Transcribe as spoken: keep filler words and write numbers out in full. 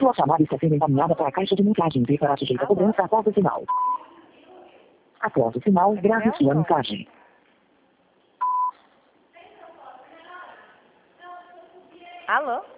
Sua chamada está sendo encaminhada para a caixa de mensagens e para sujeita a cobrança após o sinal. Após o sinal, grave sua mensagem. Alô?